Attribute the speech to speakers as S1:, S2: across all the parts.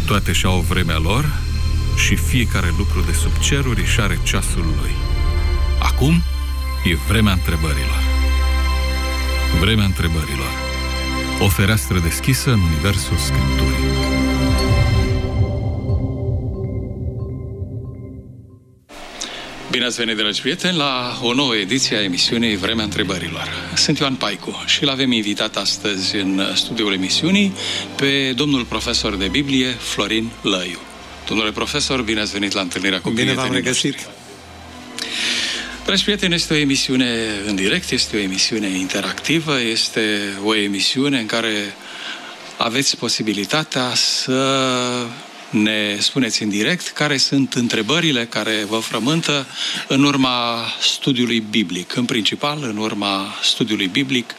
S1: Toate și-au vremea lor și fiecare lucru de sub ceruri își are ceasul lui. Acum e vremea întrebărilor. Vremea întrebărilor. O fereastră deschisă în universul Scripturii. Bine ați venit, dragi prieteni, la o nouă ediție a emisiunii Vremea întrebărilor. Sunt Ioan Paicu și l-avem invitat astăzi în studioul emisiunii pe domnul profesor de Biblie, Florin Lăiu. Domnule profesor, bine ați venit la întâlnirea cu prietenii.
S2: Bine v-am regăsit.
S1: Dragi prieteni, este o emisiune în direct, este o emisiune interactivă, este o emisiune în care aveți posibilitatea să ne spuneți în direct care sunt întrebările care vă frământă în urma studiului biblic. În principal, în urma studiului biblic,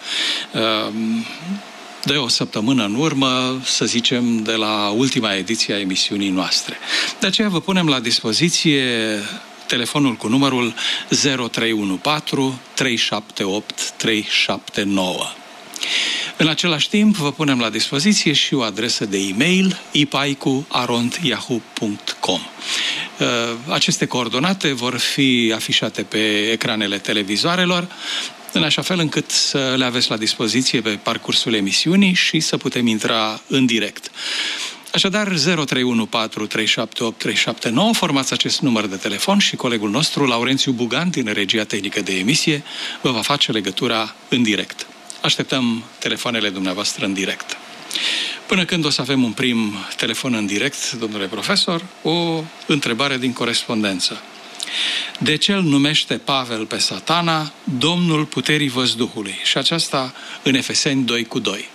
S1: de o săptămână în urmă, să zicem, de la ultima ediție a emisiunii noastre. De aceea vă punem la dispoziție telefonul cu numărul 0314 378 379. În același timp, vă punem la dispoziție și o adresă de e-mail ipaicu@yahoo.com. Aceste coordonate vor fi afișate pe ecranele televizoarelor, în așa fel încât să le aveți la dispoziție pe parcursul emisiunii și să putem intra în direct. Așadar, 0314 378 379, formați acest număr de telefon și colegul nostru, Laurențiu Bugan, din regia tehnică de emisie, vă va face legătura în direct. Așteptăm telefoanele dumneavoastră în direct. Până când o să avem un prim telefon în direct, domnule profesor, o întrebare din corespondență. De ce îl numește Pavel pe Satana Domnul puterii văzduhului? Și aceasta în Efeseni 2:2.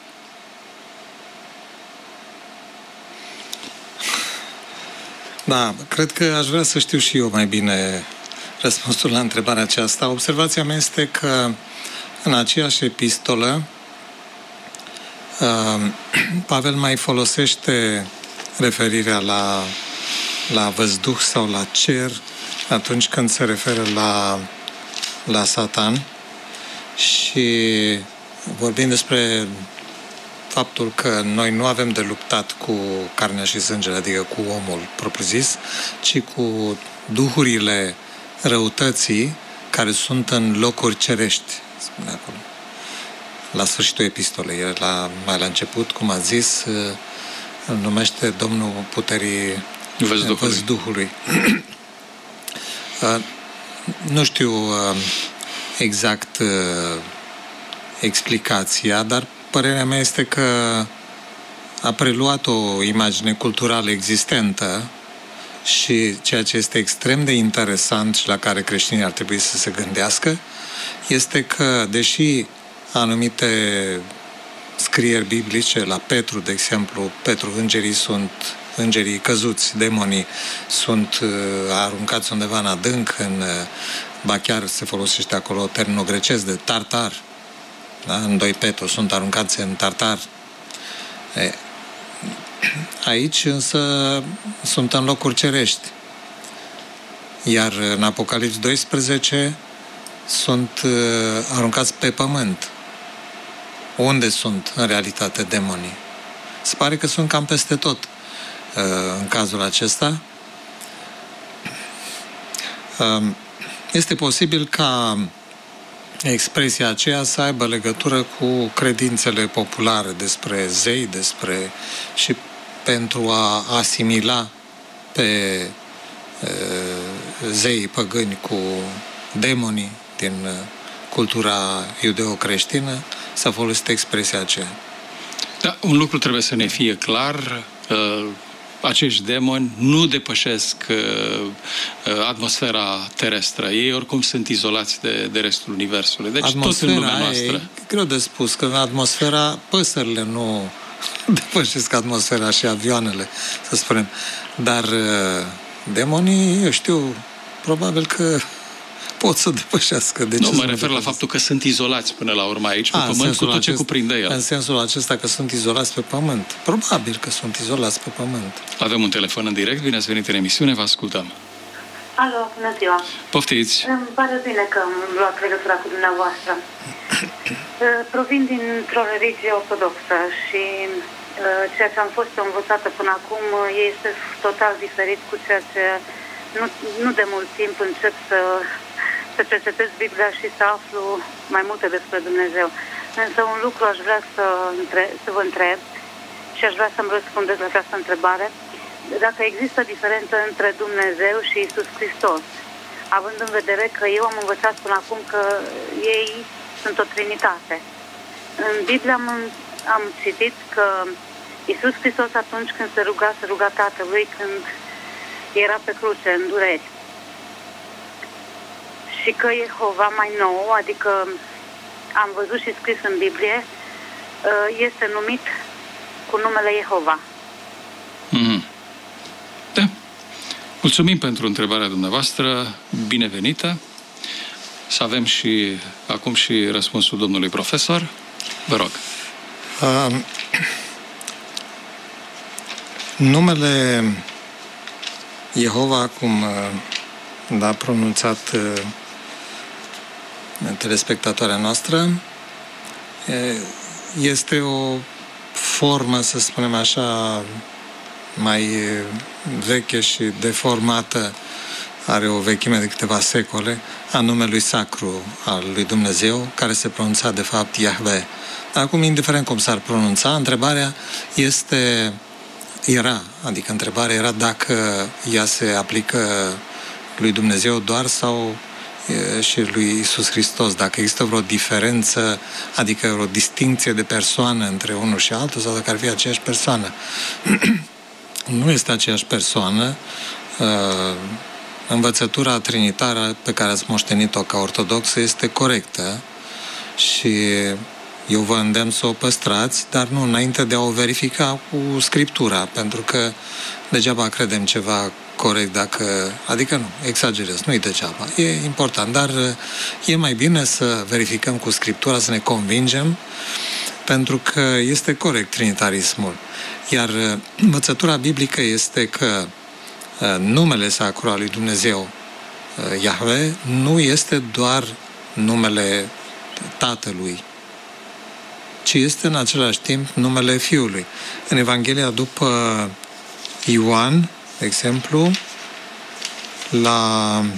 S2: Da, cred că aș vrea să știu și eu mai bine răspunsul la întrebarea aceasta. Observația mea este că în aceeași epistolă Pavel mai folosește referirea la văzduh sau la cer atunci când se referă la Satan și vorbind despre faptul că noi nu avem de luptat cu carnea și sângele, adică cu omul propriu-zis, ci cu duhurile răutății care sunt în locuri cerești, spune acolo. La sfârșitul epistolei, mai la început, cum a zis, îl numește Domnul puterii văzduhului. Nu știu exact explicația, dar părerea mea este că a preluat o imagine culturală existentă și ceea ce este extrem de interesant și la care creștinii ar trebui să se gândească este că, deși anumite scrieri biblice, la Petru, de exemplu, îngerii căzuți, demonii, sunt aruncați undeva în adânc, ba chiar se folosește acolo termenul grecesc de tartar, da? În 2 Petru sunt aruncați în tartar. Aici însă sunt în locuri cerești. Iar în Apocalips 12 sunt aruncați pe pământ. Unde sunt în realitate demonii? Se pare că sunt cam peste tot în cazul acesta. Este posibil ca expresia aceea să aibă legătură cu credințele populare despre zei, și pentru a asimila pe zeii păgâni cu demonii din cultura iudeo-creștină, s-a folosit expresia aceea.
S1: Da, un lucru trebuie să ne fie clar. Acești demoni nu depășesc atmosfera terestră. Ei oricum sunt izolați de restul universului. Deci tot în lumea noastră.
S2: E greu de spus, că în atmosfera păsările nu depășesc atmosfera și avioanele, să spunem. Dar demonii, eu știu, probabil că pot să depășească.
S1: Nu, mă refer la faptul că sunt izolați până la urmă aici, pe pământ, cu tot ce cuprinde el.
S2: În sensul acesta că sunt izolați pe pământ. Probabil că sunt izolați pe pământ.
S1: Avem un telefon în direct, bine ați venit în emisiune, vă ascultăm.
S3: Alo, bună ziua.
S1: Poftiți.
S3: Îmi pare bine că am luat legătura cu dumneavoastră. Provin dintr-o religie ortodoxă și ceea ce am fost învățată până acum este total diferit cu ceea ce nu de mult timp încep să cercetez Biblia și să aflu mai multe despre Dumnezeu. Însă un lucru aș vrea să vă întreb și aș vrea să-mi răspundeți la această întrebare. Dacă există diferență între Dumnezeu și Iisus Hristos, având în vedere că eu am învățat până acum că ei sunt o trinitate. În Biblie am citit că Iisus Hristos atunci când se ruga Tatălui când era pe cruce în dureri. Și că Jehova mai nou, adică am văzut și scris în Biblie, este numit cu numele Jehova.
S1: Mm-hmm. Da. Mulțumim pentru întrebarea dumneavoastră, binevenită. Să avem și acum și răspunsul domnului profesor. Vă rog.
S2: Numele Jehova, cum l-a pronunțat telespectatoarea noastră, este o formă, să spunem așa, mai veche și deformată, are o vechime de câteva secole, a numelui sacru al lui Dumnezeu, care se pronunța de fapt Yahweh. Acum, indiferent cum s-ar pronunța, întrebarea era dacă ea se aplică lui Dumnezeu doar sau și lui Iisus Hristos, dacă există vreo diferență, adică vreo distincție de persoană între unul și altul, sau dacă ar fi aceeași persoană. Nu este aceeași persoană. Învățătura trinitară pe care ați moștenit-o ca ortodoxă este corectă și eu vă îndemn să o păstrați, dar nu înainte de a o verifica cu Scriptura, pentru că degeaba credem ceva corect adică nu, exagerez, nu-i degeaba. E important, dar e mai bine să verificăm cu Scriptura, să ne convingem, pentru că este corect trinitarismul. Iar învățătura biblică este că numele sacru al lui Dumnezeu, Yahweh, nu este doar numele Tatălui, ci este în același timp numele Fiului. În Evanghelia după Ioan, de exemplu, la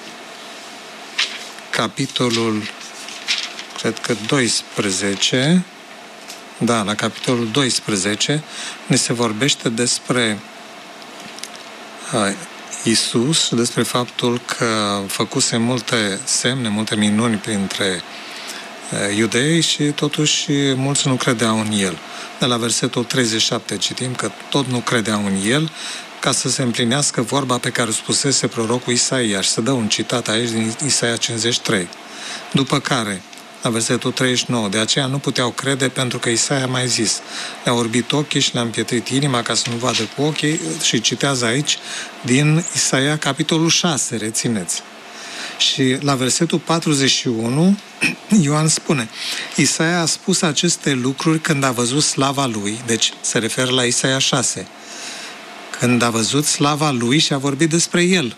S2: capitolul, cred că 12, la capitolul 12, ne se vorbește despre Iisus, despre faptul că făcuse multe semne, multe minuni printre iudei și totuși mulți nu credeau în El. De la versetul 37 citim că tot nu credeau în El, ca să se împlinească vorba pe care o spusese prorocul Isaia. Și se dă un citat aici din Isaia 53. După care, la versetul 39, de aceea nu puteau crede pentru că Isaia a mai zis: le-a orbit ochii și le-a împietrit inima ca să nu vadă cu ochii, și citează aici din Isaia capitolul 6, rețineți. Și la versetul 41, Ioan spune: Isaia a spus aceste lucruri când a văzut slava lui, deci se referă la Isaia 6, când a văzut slava lui și a vorbit despre el.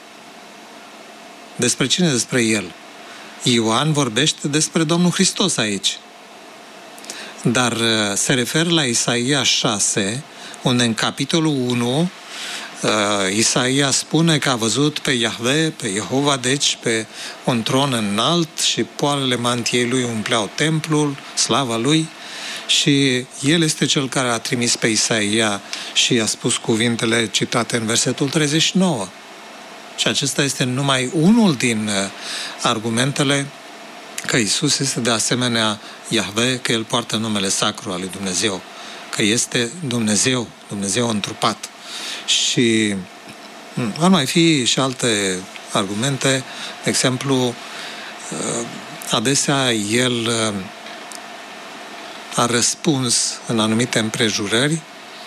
S2: Despre cine? Despre el. Ioan vorbește despre Domnul Hristos aici. Dar se referă la Isaia 6, unde în capitolul 1 Isaia spune că a văzut pe Yahweh, pe Jehova, deci pe un tron înalt și poalele mantiei lui umpleau templul, slava lui, și el este cel care a trimis pe Isaia și i-a spus cuvintele citate în versetul 39. Și acesta este numai unul din argumentele că Iisus este de asemenea Yahweh, că El poartă numele sacru al lui Dumnezeu, că este Dumnezeu, Dumnezeu întrupat. Și ar mai fi și alte argumente. De exemplu, adesea El a răspuns în anumite împrejurări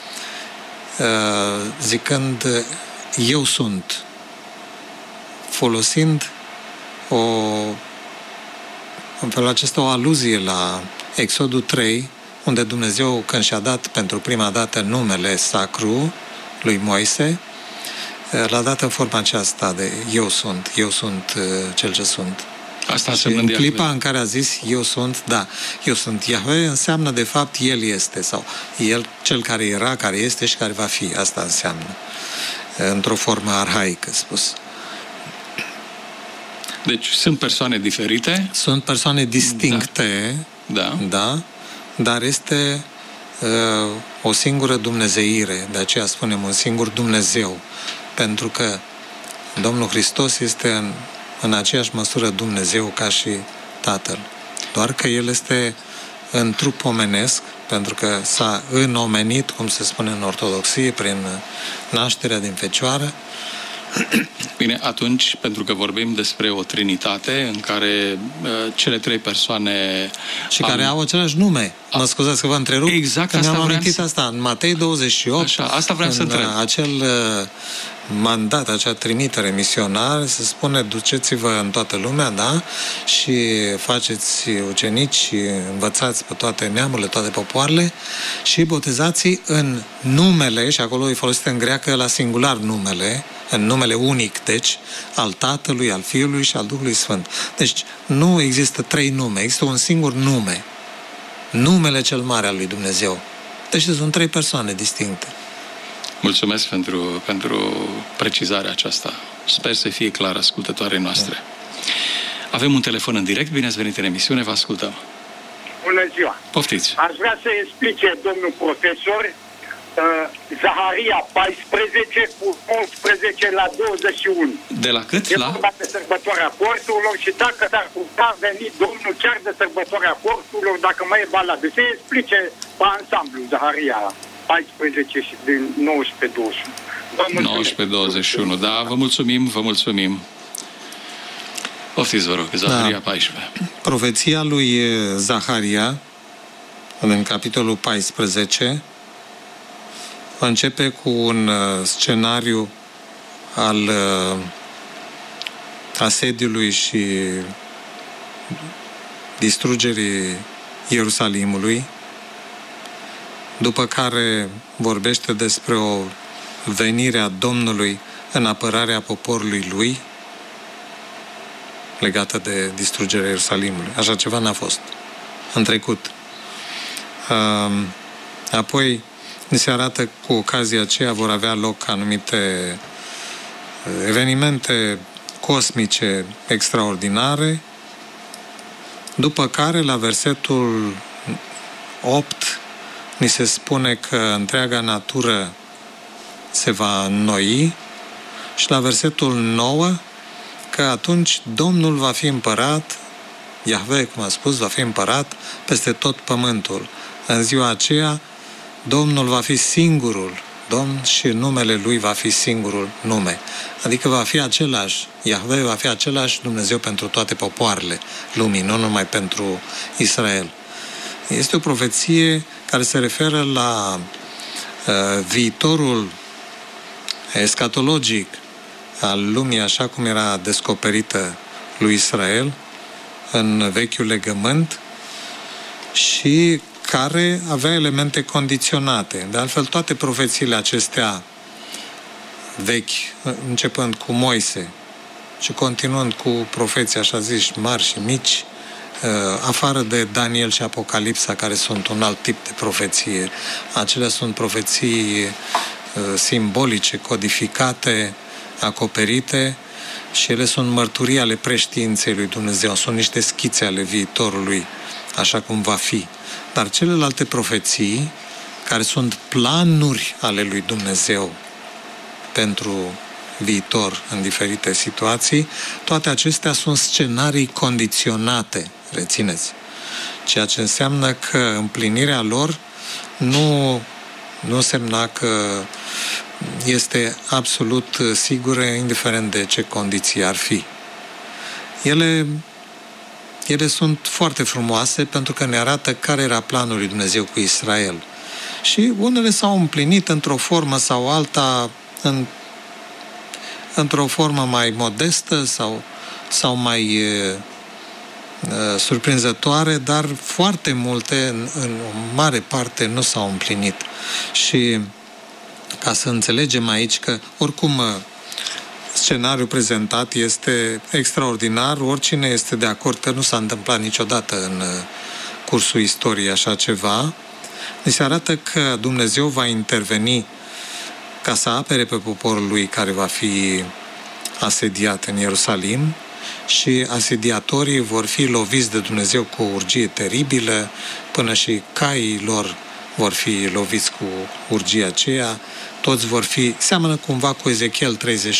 S2: zicând: eu sunt, folosind în felul acesta o aluzie la Exodul 3, unde Dumnezeu, când și-a dat pentru prima dată numele sacru lui Moise, l-a dat în forma aceasta de eu sunt cel ce sunt.
S1: Asta
S2: și în clipa în care a zis eu sunt, da, eu sunt Iahve, înseamnă de fapt El este, sau El, Cel care era, care este și care va fi. Asta înseamnă, într-o formă arhaică spus.
S1: Deci sunt persoane diferite?
S2: Sunt persoane distincte, da, dar este o singură dumnezeire, de aceea spunem un singur Dumnezeu, pentru că Domnul Hristos este în aceeași măsură Dumnezeu ca și Tatăl. Doar că El este în trup omenesc, pentru că s-a înomenit, cum se spune în Ortodoxie, prin nașterea din Fecioară.
S1: Bine, atunci, pentru că vorbim despre o trinitate în care cele trei persoane...
S2: Și care au același nume. Mă scuzați că vă întrerup.
S1: Exact,
S2: asta mi-am amintit asta. În Matei 28,
S1: așa, asta vreau să întreb.
S2: Acel mandat, acea trimitere misionară, se spune, duceți-vă în toată lumea, da? Și faceți ucenici și învățați pe toate neamurile, toate popoarele și botezați în numele, și acolo e folosit în greacă la singular numele, în numele unic, deci, al Tatălui, al Fiului și al Duhului Sfânt. Deci, nu există trei nume, există un singur nume. Numele cel mare al lui Dumnezeu. Deci sunt trei persoane distincte.
S1: Mulțumesc pentru precizarea aceasta. Sper să fie clar ascultătoarei noastre. Avem un telefon în direct. Bine ați venit în emisiune, vă ascultăm.
S4: Bună ziua!
S1: Poftiți!
S4: Aș vrea să explice domnul profesor Zaharia 14 cu 11 la 21.
S1: De la cât?
S4: E vorba de sărbătoarea porturilor și dacă s-ar putea veni domnul chiar de sărbătoarea porturilor, dacă mai e valabil, să explice pe ansamblu Zaharia 14 și din 19-21.
S1: 19-21, da, vă mulțumim. Poftiți, vă rog, Zaharia 14.
S2: Profeția lui Zaharia, în capitolul 14, începe cu un scenariu al asediului și distrugerii Ierusalimului, după care vorbește despre o venire a Domnului în apărarea poporului lui legată de distrugerea Ierusalimului. Așa ceva n-a fost în trecut. Apoi ni se arată cu ocazia aceea vor avea loc anumite evenimente cosmice extraordinare, după care la versetul 8 ni se spune că întreaga natură se va înnoi și la versetul 9 că atunci Domnul va fi împărat, Iahve, cum a spus, va fi împărat peste tot pământul. În ziua aceea Domnul va fi singurul Domn și numele Lui va fi singurul nume. Adică va fi același, Iahve va fi același Dumnezeu pentru toate popoarele lumii, nu numai pentru Israel. Este o profeție care se referă la viitorul escatologic al lumii așa cum era descoperită lui Israel în Vechiul Legământ și care avea elemente condiționate. De altfel, toate profețiile acestea vechi, începând cu Moise și continuând cu profeții așa ziși mari și mici, afară de Daniel și Apocalipsa, care sunt un alt tip de profeție. Acelea sunt profeții simbolice, codificate, acoperite și ele sunt mărturii ale preștiinței lui Dumnezeu. Sunt niște schițe ale viitorului, așa cum va fi. Dar celelalte profeții, care sunt planuri ale lui Dumnezeu pentru viitor în diferite situații, toate acestea sunt scenarii condiționate, rețineți. Ceea ce înseamnă că împlinirea lor nu însemna că este absolut sigură, indiferent de ce condiții ar fi. Ele sunt foarte frumoase pentru că ne arată care era planul lui Dumnezeu cu Israel. Și unele s-au împlinit într-o formă sau alta, într-o formă mai modestă sau mai surprinzătoare, dar foarte multe, în o mare parte, nu s-au împlinit. Și ca să înțelegem aici că, oricum, scenariul prezentat este extraordinar. Oricine este de acord că nu s-a întâmplat niciodată în cursul istoriei așa ceva, ni se arată că Dumnezeu va interveni ca să apere pe poporul lui care va fi asediat în Ierusalim și asediatorii vor fi loviți de Dumnezeu cu o urgie teribilă, până și caii lor vor fi loviți cu urgia aceea. Toți vor fi, seamănă cumva cu Ezechiel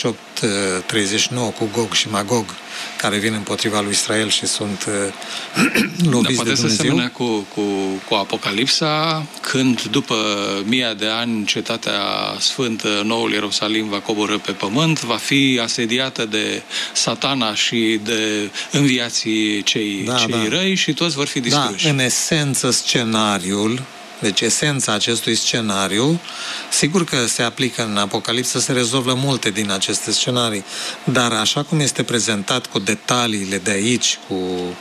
S2: 38-39, cu Gog și Magog, care vin împotriva lui Israel și sunt loviți de Dumnezeu.
S1: Poate să semene cu Apocalipsa, când după 1000 de ani cetatea sfântă, noul Ierusalim, va coborî pe pământ, va fi asediată de Satana și de înviații cei răi și toți vor fi distruși.
S2: Da, în esență scenariul, deci esența acestui scenariu, sigur că se aplică în Apocalipsă, se rezolvă multe din aceste scenarii, dar așa cum este prezentat cu detaliile de aici, cu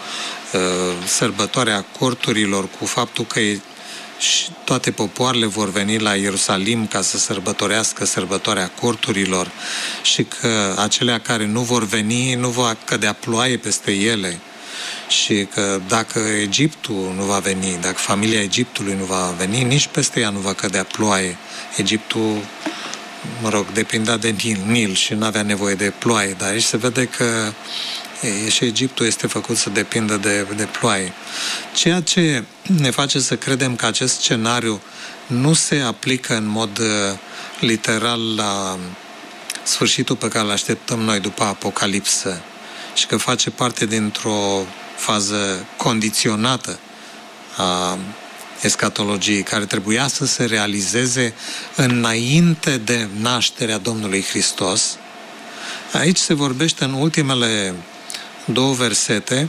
S2: sărbătoarea corturilor, cu faptul că și toate popoarele vor veni la Ierusalim ca să sărbătorească sărbătoarea corturilor și că acelea care nu vor veni nu va cădea ploaie peste ele, și că dacă Egiptul nu va veni, dacă familia Egiptului nu va veni, nici peste ea nu va cădea ploaie. Egiptul, depindea de Nil și nu avea nevoie de ploaie, dar aici se vede că și Egiptul este făcut să depindă de ploaie. Ceea ce ne face să credem că acest scenariu nu se aplică în mod literal la sfârșitul pe care îl așteptăm noi după Apocalipsă și că face parte dintr-o fază condiționată a escatologiei, care trebuia să se realizeze înainte de nașterea Domnului Hristos. Aici se vorbește în ultimele 2 versete,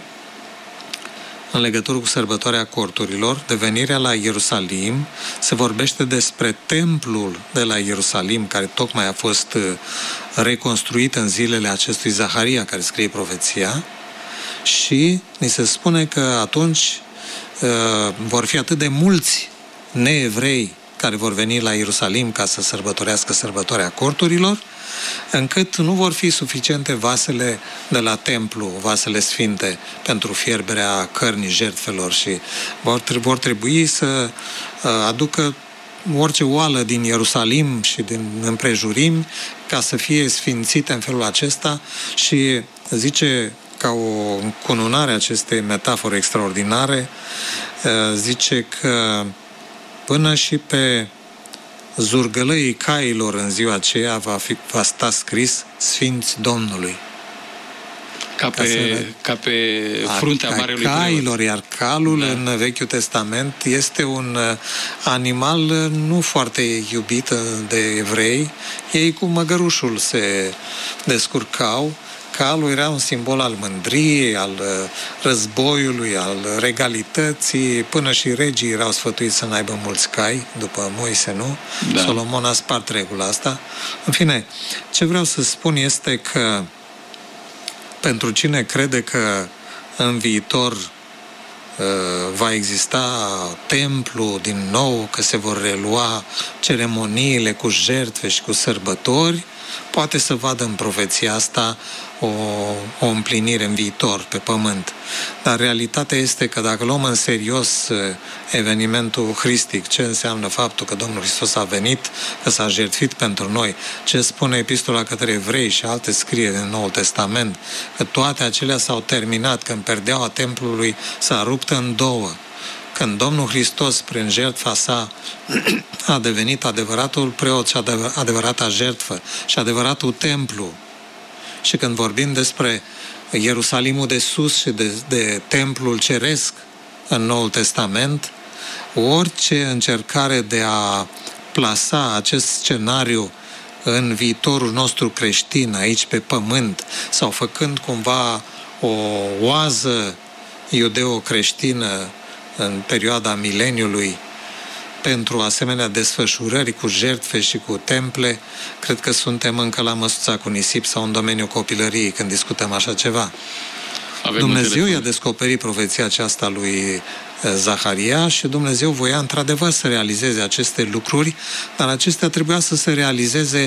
S2: în legătură cu sărbătoarea corturilor, de venirea la Ierusalim, se vorbește despre templul de la Ierusalim, care tocmai a fost reconstruit în zilele acestui Zaharia, care scrie profeția, și ni se spune că atunci vor fi atât de mulți neevrei care vor veni la Ierusalim ca să sărbătorească sărbătoarea corturilor, încât nu vor fi suficiente vasele de la templu, vasele sfinte, pentru fierberea cărnii jertfelor și vor trebui să aducă orice oală din Ierusalim și din împrejurimi ca să fie sfințite în felul acesta și zice, ca o cununare acestei metafore extraordinare, zice că până și pe zurgălăii cailor în ziua aceea va sta scris Sfinți Domnului.
S1: Ca pe fruntea marelui
S2: cailor, iar calul în Vechiul Testament este un animal nu foarte iubit de evrei. Ei cu măgărușul se descurcau. Calul era un simbol al mândriei, al războiului, al regalității, până și regii erau sfătuiți să n-aibă mulți cai, după Moise, nu? Da. Solomon a spart regula asta. În fine, ce vreau să spun este că pentru cine crede că în viitor va exista templu din nou, că se vor relua ceremoniile cu jertfe și cu sărbători, poate să vadă în profeția asta o împlinire în viitor pe pământ. Dar realitatea este că dacă luăm în serios evenimentul hristic, ce înseamnă faptul că Domnul Hristos a venit, că s-a jertfit pentru noi, ce spune Epistola către Evrei și alte scrieri din Noul Testament, că toate acelea s-au terminat, când perdeaua templului s-a rupt în două, când Domnul Hristos, prin jertfa sa, a devenit adevăratul preot și adevărata jertfă și adevăratul templu. Și când vorbim despre Ierusalimul de sus și de templul ceresc în Noul Testament, orice încercare de a plasa acest scenariu în viitorul nostru creștin, aici pe pământ, sau făcând cumva o oază iudeo-creștină în perioada mileniului pentru asemenea desfășurări cu jertfe și cu temple, cred că suntem încă la măsuța cu nisip sau în domeniul copilăriei când discutăm așa ceva. Dumnezeu i-a descoperit profeția aceasta lui Zaharia și Dumnezeu voia într-adevăr să realizeze aceste lucruri, dar acestea trebuia să se realizeze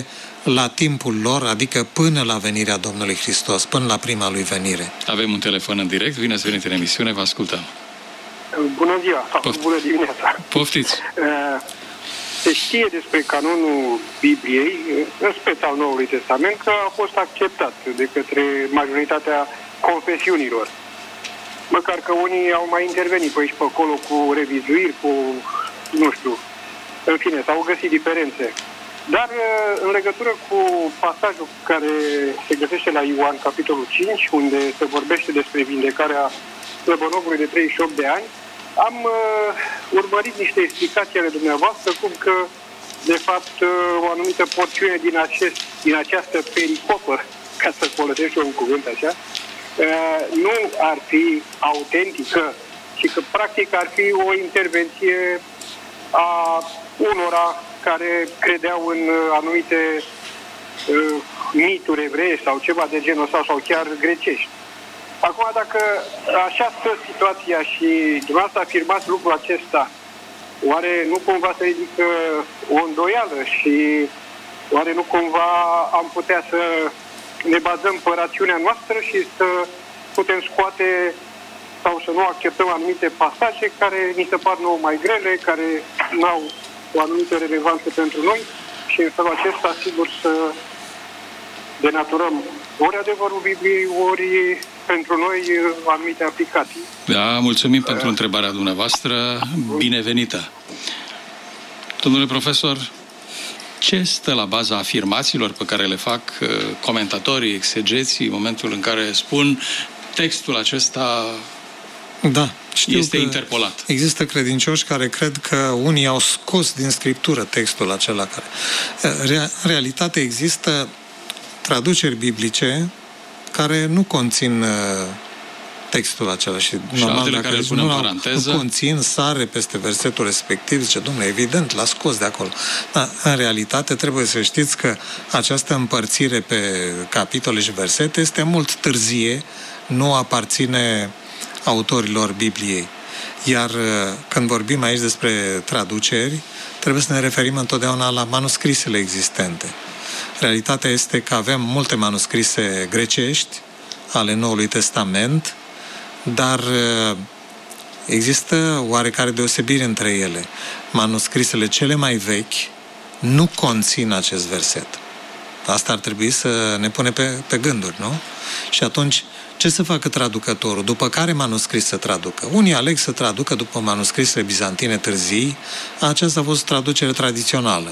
S2: la timpul lor, adică până la venirea Domnului Hristos, până la prima lui venire.
S1: Avem un telefon în direct, bine ați venit în emisiune, vă ascultăm.
S5: Bună ziua, bună dimineața.
S1: Poftiți.
S5: Se știe despre canonul Bibliei, în speța al Noului Testament, că a fost acceptat de către majoritatea confesiunilor. Măcar că unii au mai intervenit pe aici pe acolo cu revizuiri, cu, nu știu, în fine, s-au găsit diferențe. Dar în legătură cu pasajul care se găsește la Ioan, capitolul 5, unde se vorbește despre vindecarea slăbănogului de 38 de ani, am urmărit niște explicații ale dumneavoastră, cum că, de fapt, o anumită porțiune din această pericopă, ca să folosesc un cuvânt așa, nu ar fi autentică și că, practic, ar fi o intervenție a unora care credeau în anumite mituri evreiești sau ceva de genul ăsta, sau chiar grecești. Acum, dacă așa stă situația și dumneavoastră afirmați lucrul acesta, oare nu cumva se ridică o îndoială și oare nu cumva am putea să ne bazăm pe rațiunea noastră și să putem scoate sau să nu acceptăm anumite pasaje care ni se par nouă mai grele, care nu au o anumită relevanță pentru noi și în felul acesta, sigur, să denaturăm ori adevărul Bibliei, ori pentru noi anumite aplicații.
S1: Da, mulțumim pentru întrebarea dumneavoastră, binevenită. Domnule profesor, ce stă la baza afirmațiilor pe care le fac comentatorii, exegeții, în momentul în care spun textul acesta este interpolat?
S2: Există credincioși care cred că unii au scos din Scriptură textul acela care... În realitate există traduceri biblice care nu conțin textul acela și normal dacă nu conțin, sare peste versetul respectiv, zice, domnule, evident, l-a scos de acolo. Dar, în realitate, trebuie să știți că această împărțire pe capitole și versete este mult târzie, nu aparține autorilor Bibliei. Iar când vorbim aici despre traduceri, trebuie să ne referim întotdeauna la manuscrisele existente. Realitatea este că avem multe manuscrise grecești ale Noului Testament, dar există oarecare deosebire între ele. Manuscrisele cele mai vechi nu conțin acest verset. Asta ar trebui să ne pune pe gânduri, nu? Și atunci, ce să facă traducătorul? După care manuscris să traducă? Unii aleg să traducă după manuscrisele bizantine târzii. Aceasta a fost traducere tradițională.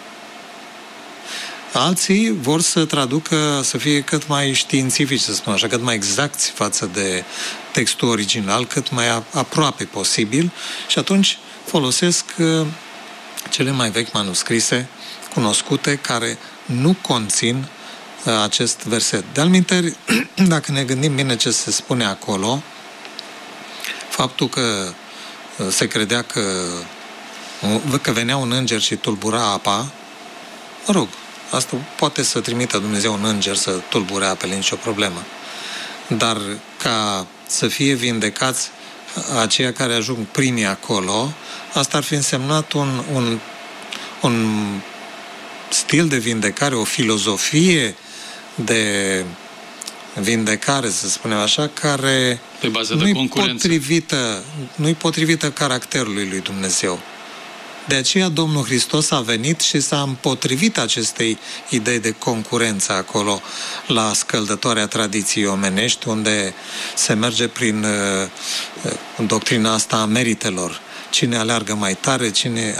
S2: Alții vor să traducă, să fie cât mai științifici, să spun așa, cât mai exacti față de textul original, cât mai aproape posibil și atunci folosesc cele mai vechi manuscrise cunoscute care nu conțin acest verset. De altminteri, dacă ne gândim bine ce se spune acolo, faptul că se credea că venea un înger și tulbura apa, mă rog, asta poate să trimită Dumnezeu un înger să tulbure apele, nicio problemă. Dar ca să fie vindecați aceia care ajung primii acolo, asta ar fi însemnat un stil de vindecare, o filozofie de vindecare, să spunem așa, care
S1: pe bază de concurență.
S2: Nu-i potrivită caracterului lui Dumnezeu. De aceea Domnul Hristos a venit și s-a împotrivit acestei idei de concurență acolo la scăldătoarea tradiției omenești, unde se merge prin doctrina asta a meritelor. Cine aleargă mai tare,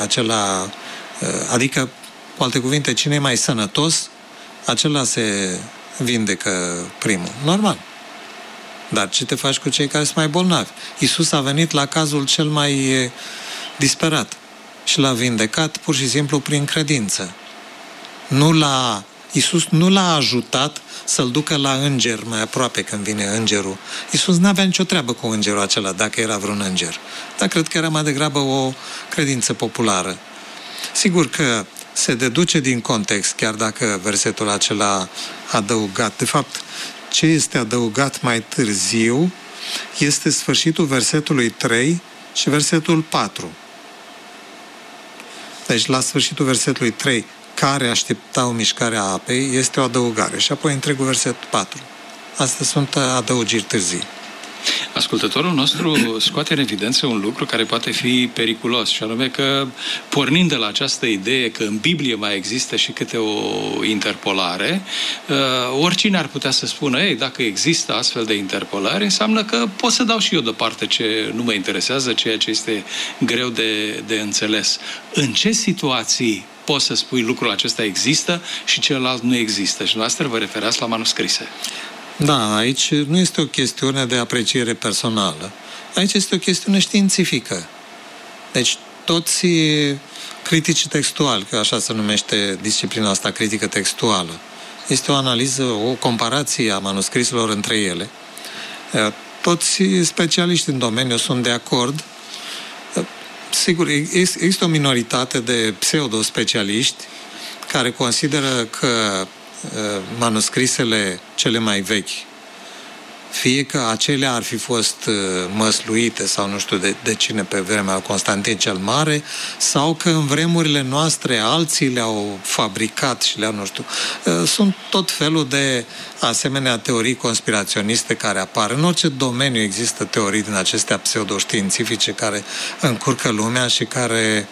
S2: adică, cu alte cuvinte, cine e mai sănătos, acela se vindecă primul. Normal. Dar ce te faci cu cei care sunt mai bolnavi? Iisus a venit la cazul cel mai disperat și l-a vindecat pur și simplu prin credință. Iisus nu l-a ajutat să-l ducă la înger mai aproape când vine îngerul. Iisus n-avea nicio treabă cu îngerul acela, dacă era vreun înger. Dar cred că era mai degrabă o credință populară. Sigur că se deduce din context, chiar dacă versetul acela adăugat. De fapt, ce este adăugat mai târziu este sfârșitul versetului 3 și versetul 4. Deci, la sfârșitul versetului 3, care așteptau mișcarea apei este o adăugare. Și apoi întregul verset 4. Astea sunt adăugiri târzii.
S1: Ascultătorul nostru scoate în evidență un lucru care poate fi periculos, și anume că, pornind de la această idee că în Biblie mai există și câte o interpolare, oricine ar putea să spună, ei, dacă există astfel de interpolare, înseamnă că pot să dau și eu deoparte ce nu mă interesează, ceea ce este greu de înțeles. În ce situații poți să spui lucrul acesta există și celălalt nu există? Și dumneavoastră vă referați la manuscrise.
S2: Da, aici nu este o chestiune de apreciere personală. Aici este o chestiune științifică. Deci toți criticii textuali, că așa se numește disciplina asta, critică textuală, este o analiză, o comparație a manuscriselor între ele. Toți specialiști în domeniu sunt de acord. Sigur, există o minoritate de pseudo-specialiști care consideră că manuscrisele cele mai vechi, fie că acelea ar fi fost măsluite sau nu știu de cine pe vremea Constantin cel Mare, sau că în vremurile noastre alții le-au fabricat și le-au nu știu. Sunt tot felul de asemenea teorii conspiraționiste care apar. În orice domeniu există teorii din acestea pseudoștiințifice care încurcă lumea și care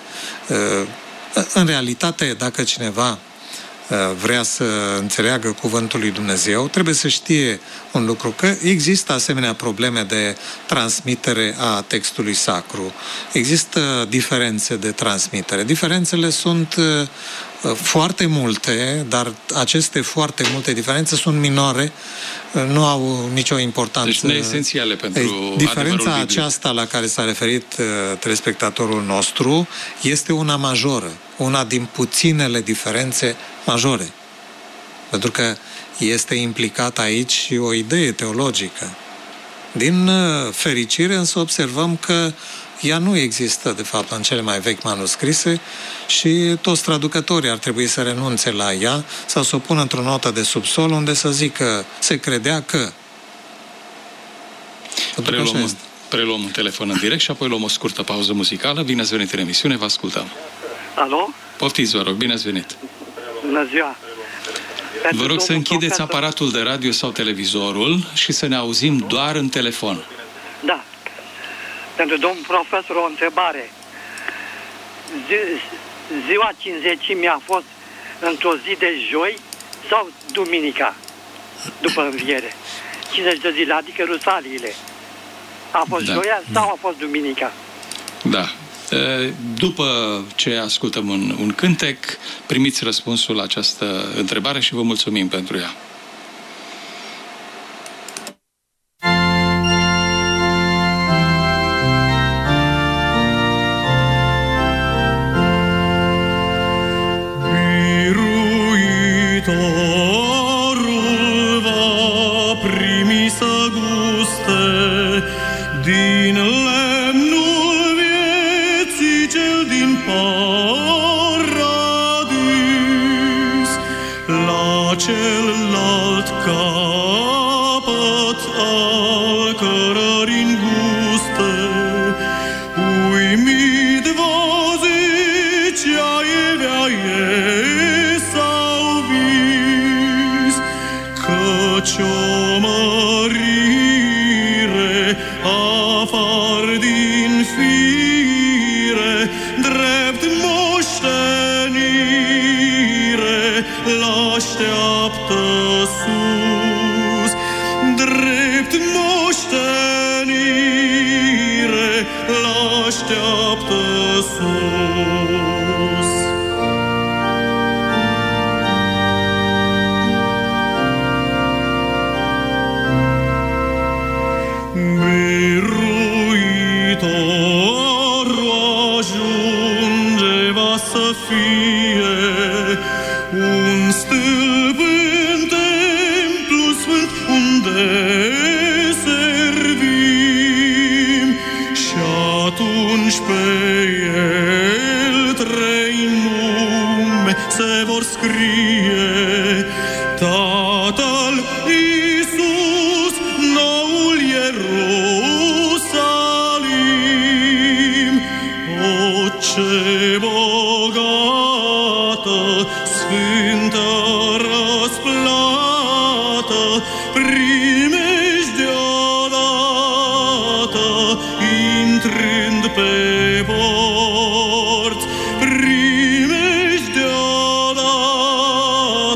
S2: în realitate, dacă cineva vrea să înțeleagă cuvântul lui Dumnezeu, trebuie să știe un lucru, că există asemenea probleme de transmitere a textului sacru. Există diferențe de transmitere. Diferențele sunt foarte multe, dar aceste foarte multe diferențe sunt minore, nu au nicio importanță.
S1: Deci neesențiale pentru
S2: diferența aceasta la care s-a referit telespectatorul nostru este una majoră, una din puținele diferențe majore. Pentru că este implicată aici și o idee teologică. Din fericire, însă, observăm că ea nu există, de fapt, în cele mai vechi manuscrise și toți traducătorii ar trebui să renunțe la ea sau să o pună într-o notă de subsol unde să zică, se credea că...
S1: Preluăm un telefon în direct și apoi luăm o scurtă pauză muzicală. Bine ați venit în emisiune, vă ascultăm.
S6: Alo?
S1: Poftiți, vă rog, bine ați venit.
S6: Bună ziua.
S1: Vă rog să închideți aparatul de radio sau televizorul și să ne auzim doar în telefon.
S6: Da. Pentru domnul profesor o întrebare. Ziua Cincizecimii a fost într-o zi de joi sau duminica după înviere? 50 de zile, adică rusaliile. A fost joia sau a fost duminica?
S1: Da. După ce ascultăm un cântec, primiți răspunsul la această întrebare și vă mulțumim pentru ea.
S7: Celălalt capăt al cărării înguste, uimit va zicea evea ei sau vis, căci o mărire afar din fire, drept moștenire l-așteaptă sus, drept moștenire l-așteaptă sus. Biruitorul ajunge va să fie un stâlp în templu sfânt unde servim și atunci pe el 3 nume se vor scrie: Tatăl, Iisus, noul Ierusalim. O, ce bogată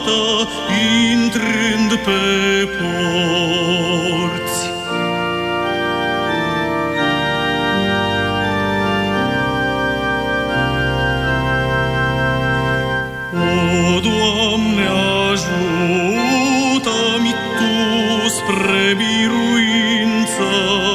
S7: iartă, intrând pe porți. O, Doamne, ajută-mi Tu spre biruință,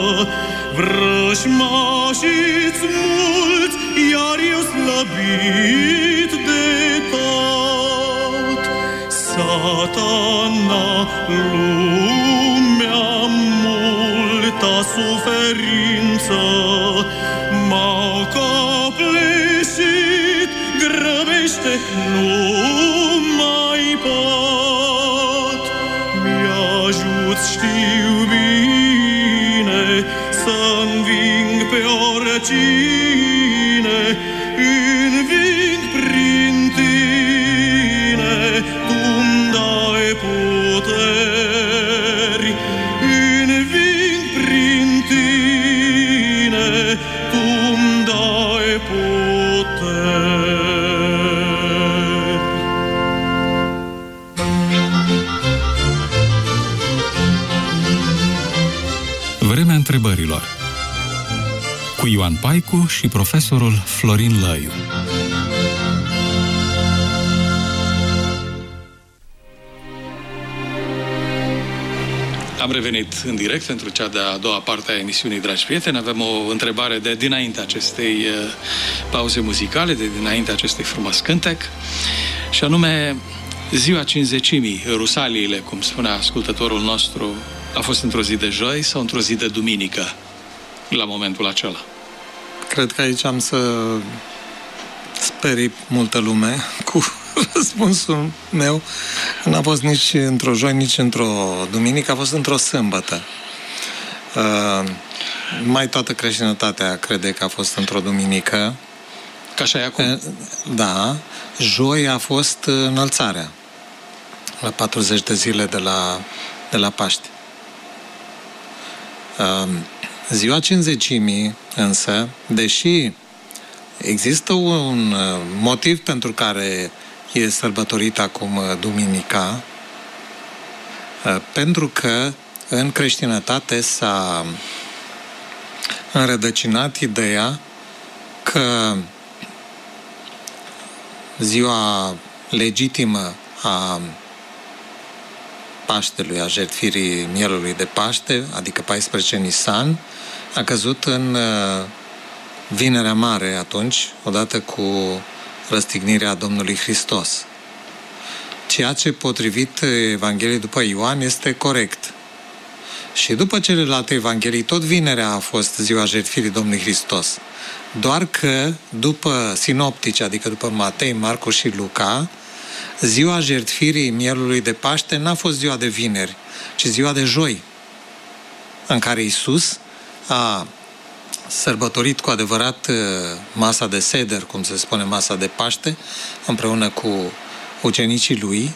S7: vrăjmașii-ți mulți, iar eu slăbit de tot. Satana, lumea, multa suferință, m-au copleșit, grăbește, nu mai pot. Mi-ajut, știu bine, să înving pe oricine, înving prin Tine, Tu-mi dai puteri. Înving prin Tine, Tu-mi dai puteri.
S1: Vremea întrebărilor cu Ioan Paicu și profesorul Florin Lăiu. Am revenit în direct pentru cea de-a doua parte a emisiunii, dragi prieteni. Avem o întrebare de dinainte acestei pauze muzicale, de dinainte acestui frumos cântec, și anume, ziua Cincizecimii, Rusaliile, cum spunea ascultătorul nostru, a fost într-o zi de joi sau într-o zi de duminică la momentul acela?
S2: Cred că aici am să sperii multă lume cu răspunsul meu. N-a fost nici într-o joi, nici într-o duminică, a fost într-o sâmbătă. Mai toată creștinătatea crede că a fost într-o duminică.
S1: Ca așa e acum?
S2: Da. Joi a fost înălțarea, la 40 de zile de la Paște. Ziua Cincizecimii, însă, deși există un motiv pentru care e sărbătorită acum duminica, pentru că în creștinătate s-a înrădăcinat ideea că ziua legitimă a Paștelui, a jertfirii mielului de Paște, adică 14 Nisan, a căzut în Vinerea Mare atunci, odată cu răstignirea Domnului Hristos. Ceea ce, potrivit Evangheliei după Ioan, este corect. Și după celelalte Evanghelii, tot Vinerea a fost ziua jertfirii Domnului Hristos. Doar că, după sinoptici, adică după Matei, Marcu și Luca, ziua jertfirii mielului de Paște n-a fost ziua de vineri, ci ziua de joi, în care Iisus a sărbătorit cu adevărat masa de seder, cum se spune, masa de Paște, împreună cu ucenicii lui.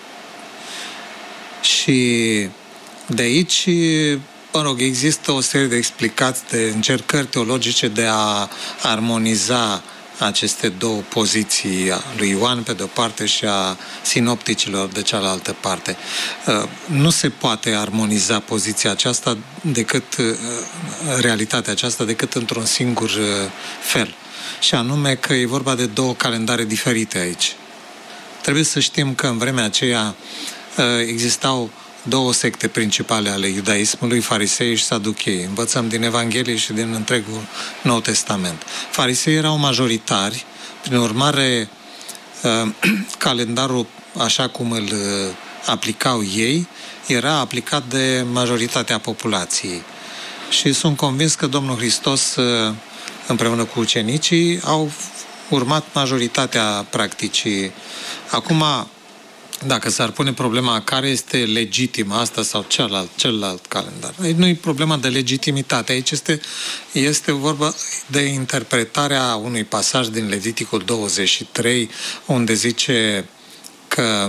S2: Și de aici, mă rog, există o serie de explicații, de încercări teologice de a armoniza aceste două poziții, a lui Ioan pe de-o parte și a sinopticilor de cealaltă parte. Nu se poate armoniza poziția aceasta decât, realitatea aceasta, decât într-un singur fel. Și anume că e vorba de două calendare diferite aici. Trebuie să știm că în vremea aceea existau două secte principale ale iudaismului, farisei și saduchei. Învățăm din Evanghelie și din întregul Nou Testament. Farisei erau majoritari, prin urmare, calendarul, așa cum îl aplicau ei, era aplicat de majoritatea populației. Și sunt convins că Domnul Hristos, împreună cu ucenicii, au urmat majoritatea practicii. Acum, dacă s-ar pune problema care este legitimă, asta sau celălalt calendar, aici nu e problema de legitimitate, aici este vorba de interpretarea unui pasaj din Leviticul 23, unde zice că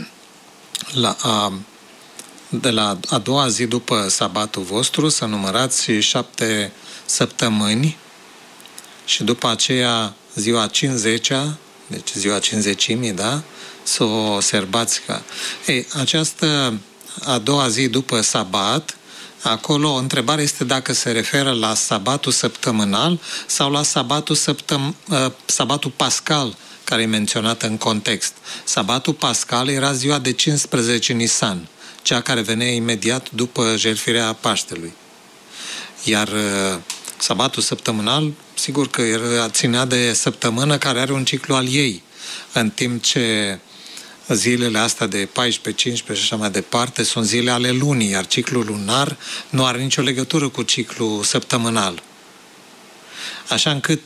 S2: de la a doua zi după sabatul vostru să numărați 7 săptămâni și după aceea ziua 50-a, deci ziua Cincizecimii, da? să o serbați. Această a doua zi după sabat, acolo întrebarea este dacă se referă la sabatul săptămânal sau la sabatul pascal, care e menționat în context. Sabatul pascal era ziua de 15 Nisan, cea care venea imediat după jertfirea Paștelui. Iar sabatul săptămânal, sigur că ținea de săptămână care are un ciclu al ei, în timp ce zilele astea de 14, 15 și așa mai departe sunt zile ale lunii, iar ciclul lunar nu are nicio legătură cu ciclul săptămânal. Așa încât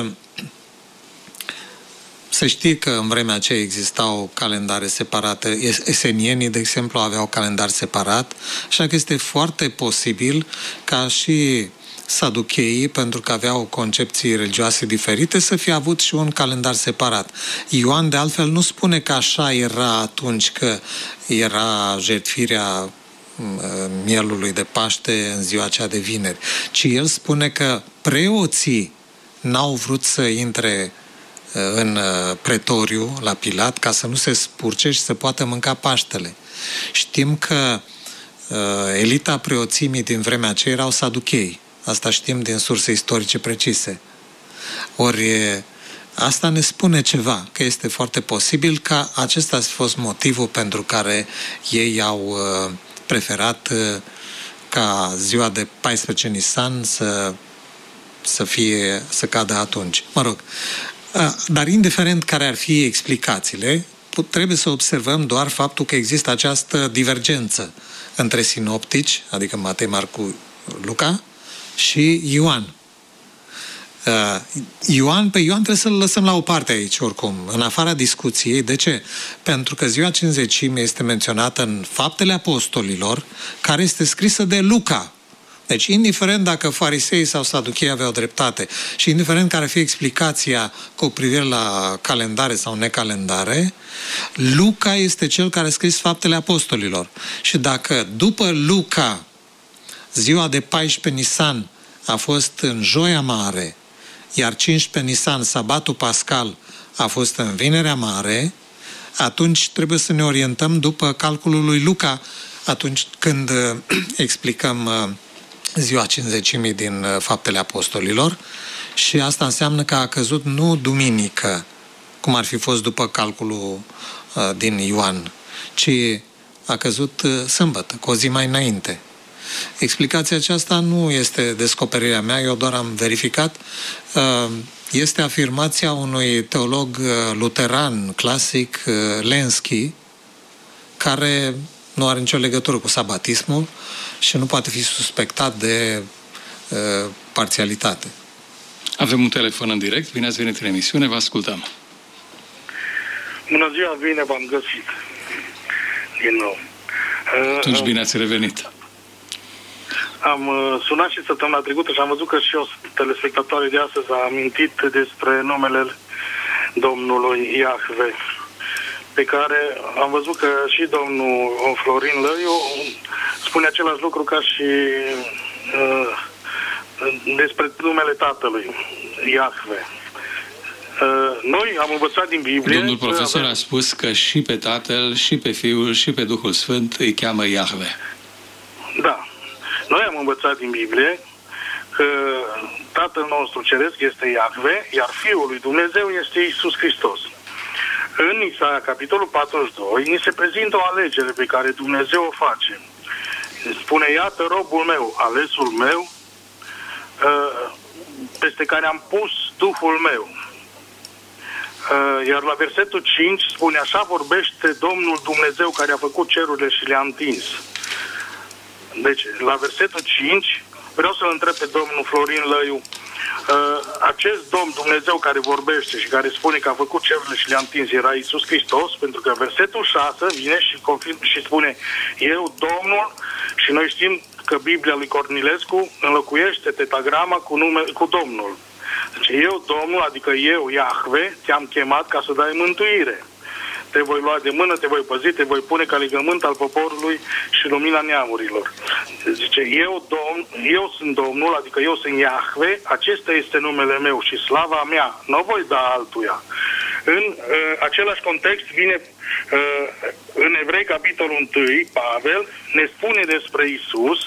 S2: se știe că în vremea aceea existau calendare separate. Esenienii, de exemplu, aveau calendar separat, așa că este foarte posibil ca și saducheii, pentru că aveau concepții religioase diferite, să fie avut și un calendar separat. Ioan, de altfel, nu spune că așa era atunci că era jertfirea mielului de Paște în ziua aceea de vineri, ci el spune că preoții n-au vrut să intre în pretoriu la Pilat ca să nu se spurce și să poată mânca Paștele. Știm că elita preoțimii din vremea aceea erau saduchei. Asta știm din surse istorice precise. Ori asta ne spune ceva, că este foarte posibil ca acesta să fost motivul pentru care ei au preferat ca ziua de 14 Nisan să cadă atunci. Mă rog, dar indiferent care ar fi explicațiile, trebuie să observăm doar faptul că există această divergență între sinoptici, adică Matei, Marcu, Luca, și Ioan. Ioan trebuie să-l lăsăm la o parte aici, oricum, în afara discuției. De ce? Pentru că ziua Cincizecimii este menționată în Faptele Apostolilor, care este scrisă de Luca. Deci, indiferent dacă farisei sau saduchei aveau dreptate și indiferent care ar fi explicația cu privire la calendare sau necalendare, Luca este cel care a scris Faptele Apostolilor. Și dacă după Luca ziua de 14 Nisan a fost în Joia Mare, iar 15 Nisan, sabatul pascal, a fost în Vinerea Mare, atunci trebuie să ne orientăm după calculul lui Luca atunci când explicăm ziua Cincizecimii din Faptele Apostolilor, și asta înseamnă că a căzut nu duminică, cum ar fi fost după calculul din Ioan, ci a căzut sâmbătă, cu o zi mai înainte. Explicația aceasta nu este descoperirea mea, eu doar am verificat. Este afirmația unui teolog luteran clasic, Lenski, care nu are nicio legătură cu sabatismul și nu poate fi suspectat de parțialitate.
S1: Avem un telefon în direct. Bine ați venit în emisiune, vă ascultăm.
S8: Bună ziua, bine v-am găsit din nou.
S1: Atunci bine ați revenit.
S8: Am sunat și săptămâna trecută și am văzut că și o telespectatoare de astăzi a amintit despre numele Domnului Iahve, pe care am văzut că și domnul Florin Lăiu spune același lucru ca și despre numele Tatălui, Iahve. Noi am învățat din Biblie...
S1: Domnul profesor a spus că și pe Tatăl, și pe Fiul, și pe Duhul Sfânt îi cheamă Iahve.
S8: Da. Noi am învățat din Biblie că Tatăl nostru Ceresc este Iahve, iar Fiul lui Dumnezeu este Iisus Hristos. În Isaia, capitolul 42, ni se prezintă o alegere pe care Dumnezeu o face. Spune, iată robul meu, alesul meu, peste care am pus Duhul meu. Iar la versetul 5 spune, așa vorbește Domnul Dumnezeu care a făcut cerurile și le-a întins. Deci, la versetul 5, vreau să-l întreb pe domnul Florin Lăiu, acest Domn Dumnezeu care vorbește și care spune că a făcut cerurile și le-a întins era Iisus Hristos, pentru că versetul 6 vine și confirmă și spune, eu, Domnul, și noi știm că Biblia lui Cornilescu înlocuiește tetagrama cu Domnul. Deci eu, Domnul, adică eu, Iahve, te-am chemat ca să dai mântuire. Te voi lua de mână, te voi păzi, te voi pune ca legământ al poporului și lumina neamurilor. Zice, eu sunt Domnul, adică eu sunt Iahve, acesta este numele meu și slava mea, nu voi da altuia. În același context vine În Evrei, capitolul 1, Pavel ne spune despre Iisus,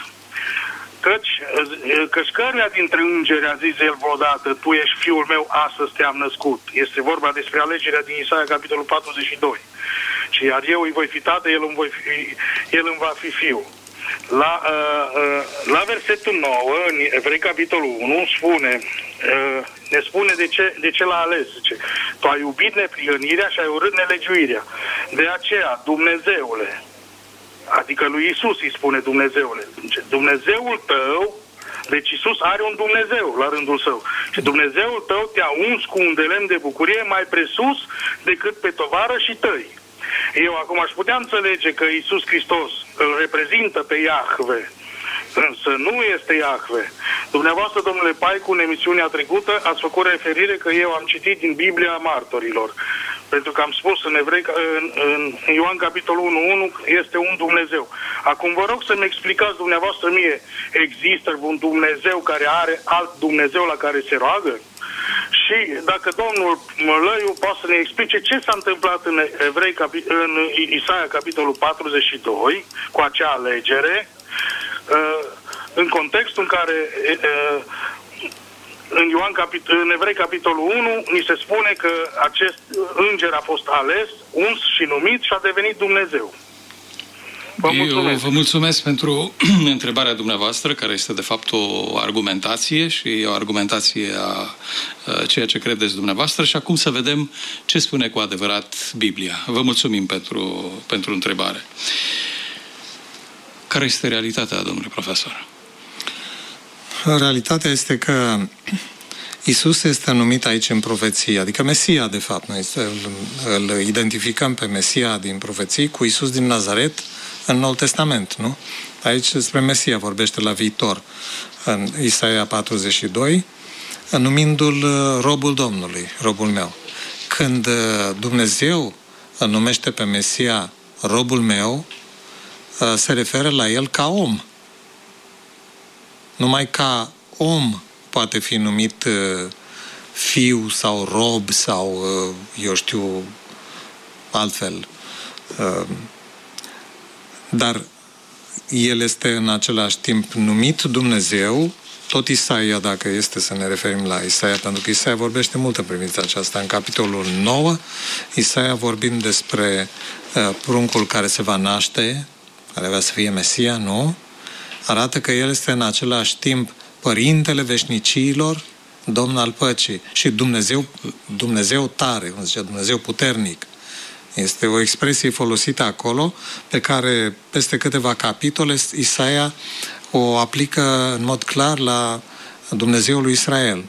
S8: căci căruia dintre îngeri a zis el vreodată, tu ești fiul meu, astăzi te-am născut. Este vorba despre alegerea din Isaia, capitolul 42. Și iar eu îi voi fi tată, el îmi va fi fiu. La versetul 9, în Evrei, capitolul 1, ne spune de ce l-a ales. Zice, tu ai iubit neprihănirea și ai urât nelegiuirea. De aceea, Dumnezeule, adică lui Iisus îi spune Dumnezeule, Dumnezeul tău, deci Iisus are un Dumnezeu la rândul său, și Dumnezeul tău te-a uns cu un de lemn de bucurie mai presus decât pe tovarășii tăi. Eu acum aș putea înțelege că Iisus Hristos îl reprezintă pe Iahve, însă nu este Iahve. Dumneavoastră, domnule Paicu, în emisiunea trecută ați făcut referire că eu am citit din Biblia martorilor. Pentru că am spus în Ioan capitolul 1.1 este un Dumnezeu. Acum vă rog să-mi explicați dumneavoastră mie, există un Dumnezeu care are alt Dumnezeu la care se roagă? Și dacă domnul Lăiu poate să ne explice ce s-a întâmplat în Isaia capitolul 42 cu acea alegere, în contextul în care în Evrei capitolul 1 ni se spune că acest înger a fost ales, uns și numit și a devenit Dumnezeu.
S1: Eu vă mulțumesc pentru întrebarea dumneavoastră, care este de fapt o argumentație și o argumentație a ceea ce credeți dumneavoastră, și acum să vedem ce spune cu adevărat Biblia. Vă mulțumim pentru întrebare. Care este realitatea, domnule profesor?
S2: Realitatea este că Iisus este numit aici în profeție, adică Mesia, de fapt. Noi îl identificăm pe Mesia din profeții cu Iisus din Nazaret în Noul Testament, nu? Aici despre Mesia vorbește la viitor, în Isaia 42, numindu-l robul Domnului, robul meu. Când Dumnezeu îl numește pe Mesia robul meu, se referă la el ca om. Numai ca om poate fi numit fiu sau rob sau, eu știu, altfel. Dar el este în același timp numit Dumnezeu, tot Isaia, dacă este să ne referim la Isaia, pentru că Isaia vorbește mult în privința aceasta. În capitolul 9, Isaia vorbind despre pruncul care se va naște, care va să fie Mesia, nu? Arată că el este în același timp Părintele veșnicilor, Domn al păcii și Dumnezeu tare, cum zice, Dumnezeu puternic. Este o expresie folosită acolo, pe care peste câteva capitole Isaia o aplică în mod clar la Dumnezeul lui Israel.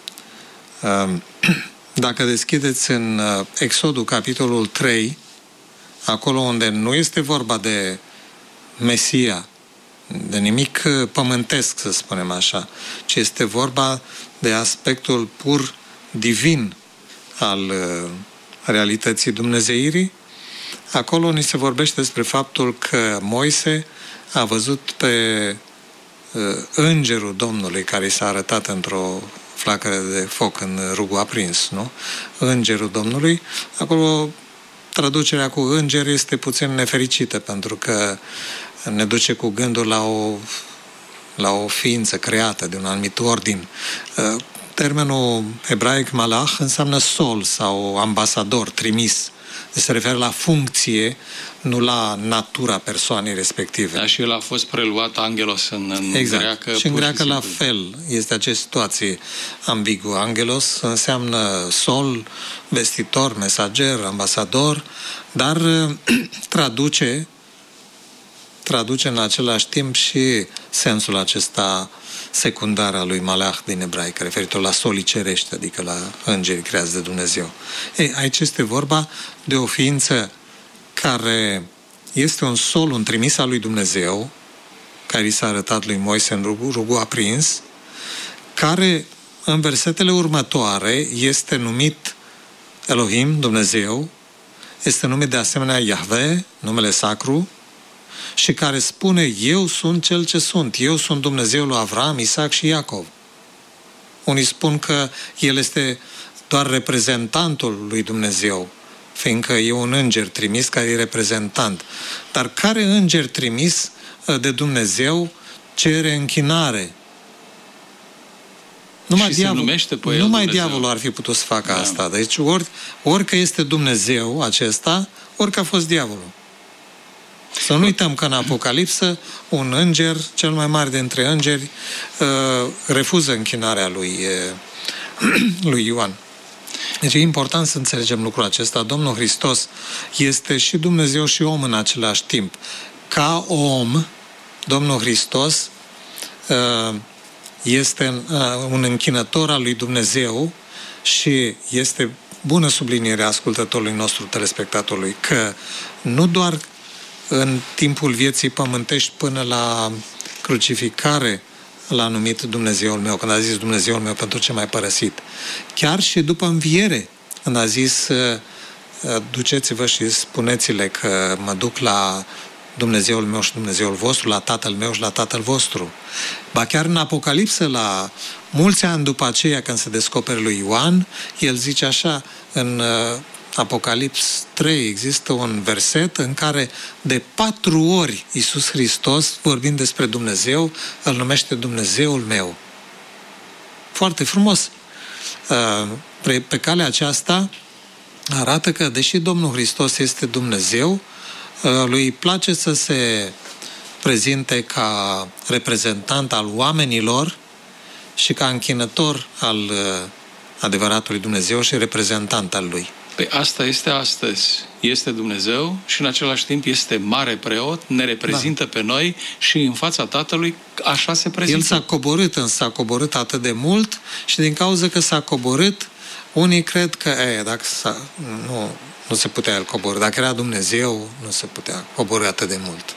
S2: Dacă deschideți în Exodul, capitolul 3, acolo unde nu este vorba de Mesia, de nimic pământesc, să spunem așa, ci este vorba de aspectul pur divin al realității dumnezeirii, acolo ni se vorbește despre faptul că Moise a văzut pe îngerul Domnului care i s-a arătat într-o flacără de foc în rugul aprins, nu? Îngerul Domnului, acolo traducerea cu înger este puțin nefericită, pentru că ne duce cu gândul la o ființă creată de un anumit ordin. Termenul ebraic malach înseamnă sol sau ambasador, trimis. Deci se referă la funcție, nu la natura persoanei respective.
S1: Da, și el a fost preluat angelos în
S2: exact.
S1: Greacă.
S2: Și în greacă la fel este această situație ambiguă. Angelos înseamnă sol, vestitor, mesager, ambasador, dar traduce în același timp și sensul acesta secundar al lui Malach din ebraică, referitor la solii cerești, adică la îngerii creați de Dumnezeu. Ei, aici este vorba de o ființă care este un sol, un trimis al lui Dumnezeu, care i s-a arătat lui Moise în rugul aprins, care în versetele următoare este numit Elohim, Dumnezeu, este numit de asemenea Iahve, numele sacru, și care spune, eu sunt cel ce sunt, eu sunt Dumnezeul lui Avram, Isaac și Iacov. Unii spun că el este doar reprezentantul lui Dumnezeu fiindcă e un înger trimis care e reprezentant. Dar care înger trimis de Dumnezeu cere închinare? Numai diavolul ar fi putut să facă asta. Deci ori că este Dumnezeu acesta, ori că a fost diavolul. Să nu uităm că în Apocalipsă un înger, cel mai mare dintre îngeri, refuză închinarea lui Ioan. Deci e important să înțelegem lucrul acesta. Domnul Hristos este și Dumnezeu și om în același timp. Ca om, Domnul Hristos este un închinător al lui Dumnezeu și este bună subliniere a ascultătorului nostru, telespectatorului, că nu doar în timpul vieții pământești până la crucificare l-a numit Dumnezeul meu, când a zis Dumnezeul meu pentru ce m-ai părăsit. Chiar și după înviere, când a zis duceți-vă și spuneți-le că mă duc la Dumnezeul meu și Dumnezeul vostru, la Tatăl meu și la Tatăl vostru. Ba chiar în Apocalipsă, la mulți ani după aceea, când se descoperă lui Ioan, el zice așa, în Apocalips 3 există un verset în care de 4 ori Iisus Hristos, vorbind despre Dumnezeu, îl numește Dumnezeul meu. Foarte frumos. Pe calea aceasta arată că, deși Domnul Hristos este Dumnezeu, lui place să se prezinte ca reprezentant al oamenilor și ca închinător al adevăratului Dumnezeu și reprezentant al lui.
S1: Păi asta este astăzi. Este Dumnezeu și în același timp este mare preot, ne reprezintă pe noi și în fața Tatălui așa se prezintă.
S2: El s-a coborât, însă s-a coborât atât de mult și din cauza că s-a coborât, unii cred că dacă nu se putea el coborî. Dacă era Dumnezeu, nu se putea coborî atât de mult.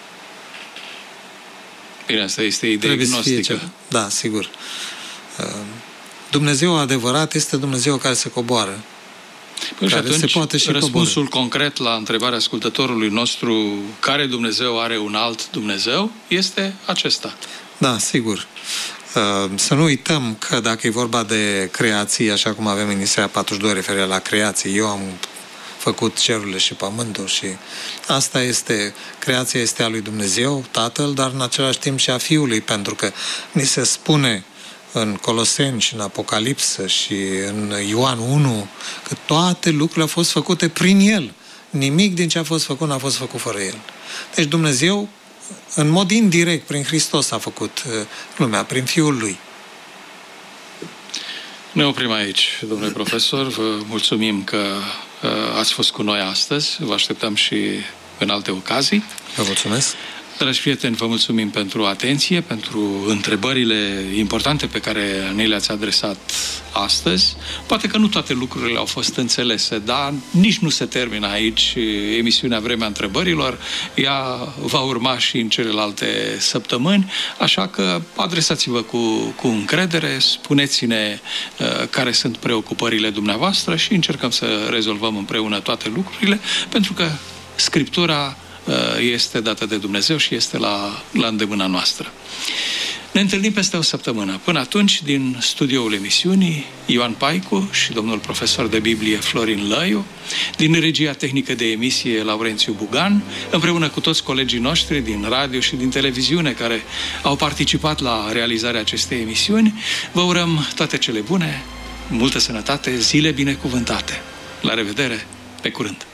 S1: Bine, asta este idee gnostică.
S2: Da, sigur. Dumnezeu adevărat este Dumnezeu care se coboară.
S1: Păi și atunci, răspunsul concret la întrebarea ascultătorului nostru, care Dumnezeu are un alt Dumnezeu, este acesta.
S2: Da, sigur. Să nu uităm că dacă e vorba de creație, așa cum avem în Isaia 42 referire la creație, eu am făcut cerurile și pământul și asta este, creația este a lui Dumnezeu, Tatăl, dar în același timp și a Fiului, pentru că ni se spune în Coloseni și în Apocalipsă și în Ioan 1 că toate lucrurile au fost făcute prin El. Nimic din ce a fost făcut n-a fost făcut fără El. Deci Dumnezeu, în mod indirect, prin Hristos a făcut lumea, prin Fiul Lui.
S1: Ne oprim aici, domnule profesor. Vă mulțumim că ați fost cu noi astăzi. Vă așteptăm și în alte ocazii.
S2: Vă mulțumesc.
S1: Dragi prieteni, vă mulțumim pentru atenție, pentru întrebările importante pe care ne le-ați adresat astăzi. Poate că nu toate lucrurile au fost înțelese, dar nici nu se termină aici emisiunea Vremea Întrebărilor. Ea va urma și în celelalte săptămâni, așa că adresați-vă cu încredere, spuneți-ne care sunt preocupările dumneavoastră și încercăm să rezolvăm împreună toate lucrurile, pentru că Scriptura este dată de Dumnezeu și este la îndemâna noastră. Ne întâlnim peste o săptămână. Până atunci, din studioul emisiunii, Ioan Paicu și domnul profesor de Biblie Florin Lăiu, din regia tehnică de emisie Laurențiu Bugan, împreună cu toți colegii noștri din radio și din televiziune care au participat la realizarea acestei emisiuni, vă urăm toate cele bune, multă sănătate, zile binecuvântate. La revedere, pe curând!